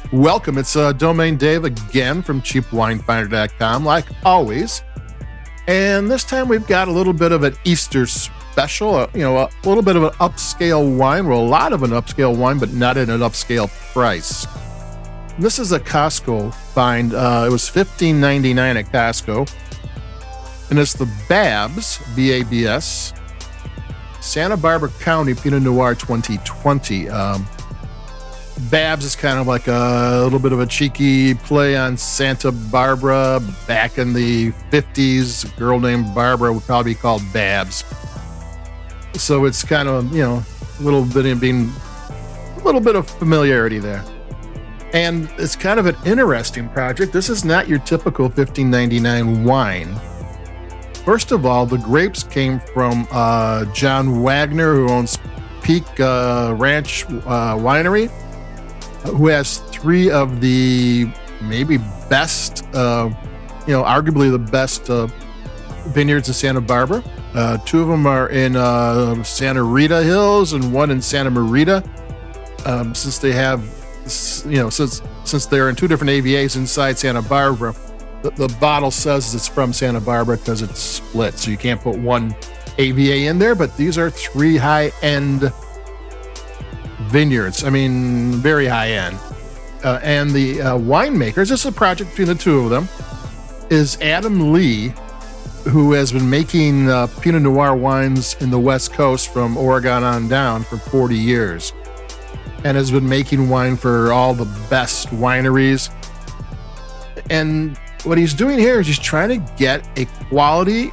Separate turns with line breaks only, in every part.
Welcome. It's Domain Dave again from CheapWineFinder.com, like always. And this time we've got a little bit of an Easter special, a little bit of an upscale wine. Well, a lot of an upscale wine, but not at an upscale price. This is a Costco find. It was $15.99 at Costco. And it's the Babs, B-A-B-S, Santa Barbara County Pinot Noir 2020. Babs is kind of like a little bit of a cheeky play on Santa Barbara. Back in the 50s, a girl named Barbara would probably be called Babs. So it's kind of, a little bit of familiarity there. And it's kind of an interesting project. This is not your typical $15.99 wine. First of all, the grapes came from John Wagner, who owns Peak Ranch Winery, who has three of the maybe best, arguably the best vineyards in Santa Barbara. Two of them are in Santa Rita Hills and one in Santa Marita. Since they have, since they're in two different AVAs inside Santa Barbara, the bottle says it's from Santa Barbara because it's split, so you can't put one AVA in there, but these are three high-end vineyards. I mean, very high-end. And the winemakers, this is a project between the two of them, is Adam Lee, who has been making Pinot Noir wines in the West Coast from Oregon on down for 40 years and has been making wine for all the best wineries. And what he's doing here is he's trying to get a quality,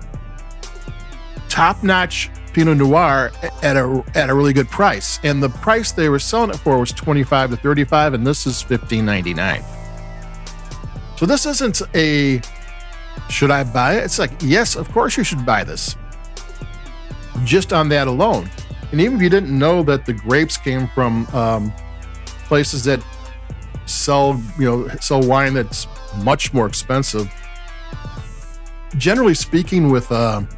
top-notch Pinot Noir at a really good price. And the price they were selling it for was $25 to $35, and this is $15.99. So this isn't a, should I buy it? It's like, yes, of course you should buy this. Just on that alone. And even if you didn't know that the grapes came from places that sell wine that's much more expensive. Generally speaking, with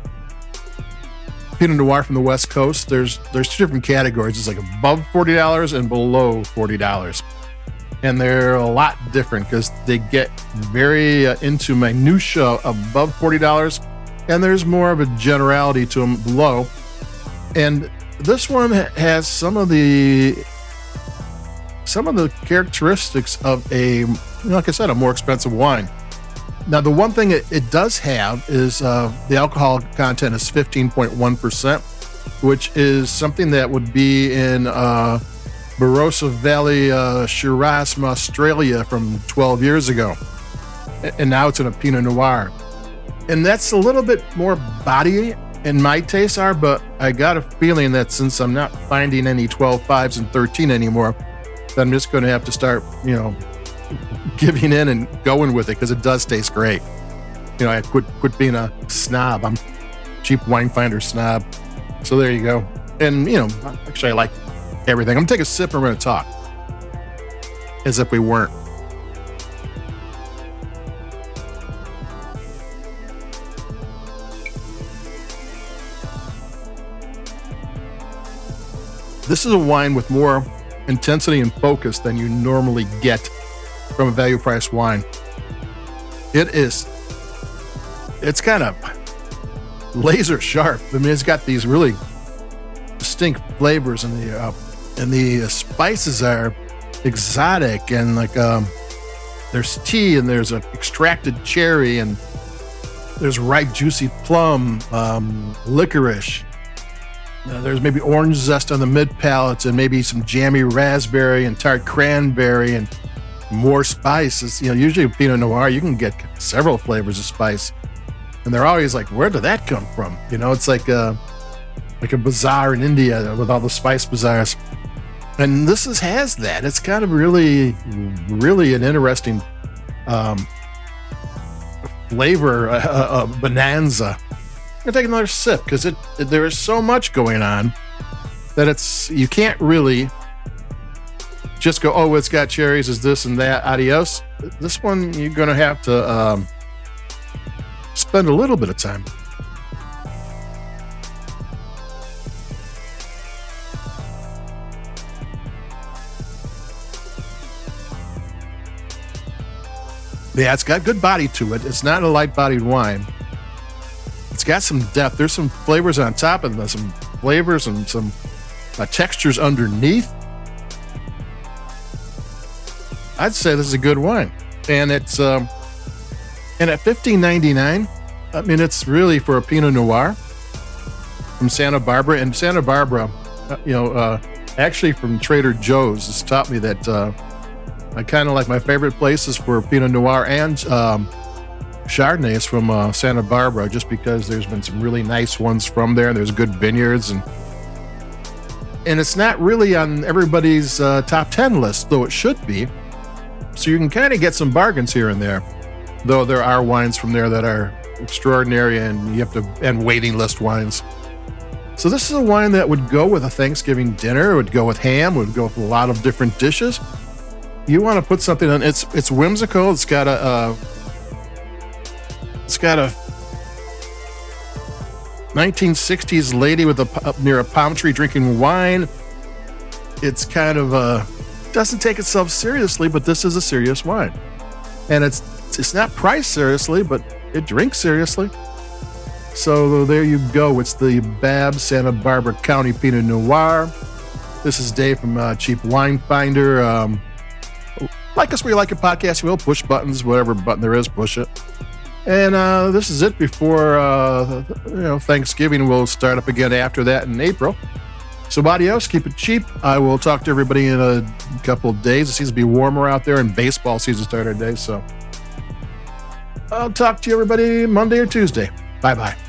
Pinot Noir from the West Coast, there's two different categories. It's like above $40 and below $40. And they're a lot different because they get very into minutia above $40, and there's more of a generality to them below. And this one has some of the characteristics of a, like I said, a more expensive wine. Now, the one thing it does have is the alcohol content is 15.1%, which is something that would be in Barossa Valley Shiraz from Australia from 12 years ago. And now it's in a Pinot Noir. And that's a little bit more body in my tastes are, but I got a feeling that since I'm not finding any 12 5s and 13 anymore, that I'm just going to have to start, giving in and going with it because it does taste great. I quit being a snob. I'm cheap wine finder snob. So there you go. And, actually I like everything. I'm going to take a sip and we're going to talk as if we weren't. This is a wine with more intensity and focus than you normally get from a value price wine. It's kind of laser sharp. I mean, it's got these really distinct flavors, and the spices are exotic, and like there's tea, and there's an extracted cherry, and there's ripe juicy plum, licorice. There's maybe orange zest on the mid palate, and maybe some jammy raspberry and tart cranberry, and more spices. Usually Pinot Noir, you can get several flavors of spice, and they're always like, where did that come from? It's like a bazaar in India with all the spice bazaars. And this has that. It's kind of really, really an interesting flavor, bonanza. I'm gonna take another sip because there is so much going on that you can't really just go, oh, it's got cherries, is this and that, adios. This one, you're gonna have to spend a little bit of time. Yeah, it's got good body to it. It's not a light-bodied wine. It's got some depth. There's some flavors on top of this, some flavors and some textures underneath. I'd say this is a good wine. And it's and at $15.99, I mean, it's really for a Pinot Noir from Santa Barbara. And Santa Barbara, actually from Trader Joe's has taught me that I kind of like my favorite places for Pinot Noir and Chardonnays from Santa Barbara, just because there's been some really nice ones from there. There's good vineyards, and it's not really on everybody's top 10 list, though it should be. So you can kind of get some bargains here and there, though there are wines from there that are extraordinary, and you have to, and waiting list wines. So this is a wine that would go with a Thanksgiving dinner, it would go with ham, it would go with a lot of different dishes. You want to put something on. It's whimsical. It's got a 1960s lady with near a palm tree drinking wine. It's kind of doesn't take itself seriously, but this is a serious wine, and it's not priced seriously, but it drinks seriously. So there you go. It's the Babb Santa Barbara County Pinot Noir. This is Dave from Cheap Wine Finder. Like us where you like your podcast, you will push buttons, whatever button there is, push it. And this is it before Thanksgiving. Will start up again after that in April. So adios, keep it cheap. I will talk to everybody in a couple of days. It seems to be warmer out there, and baseball season started today. So I'll talk to you everybody Monday or Tuesday. Bye-bye.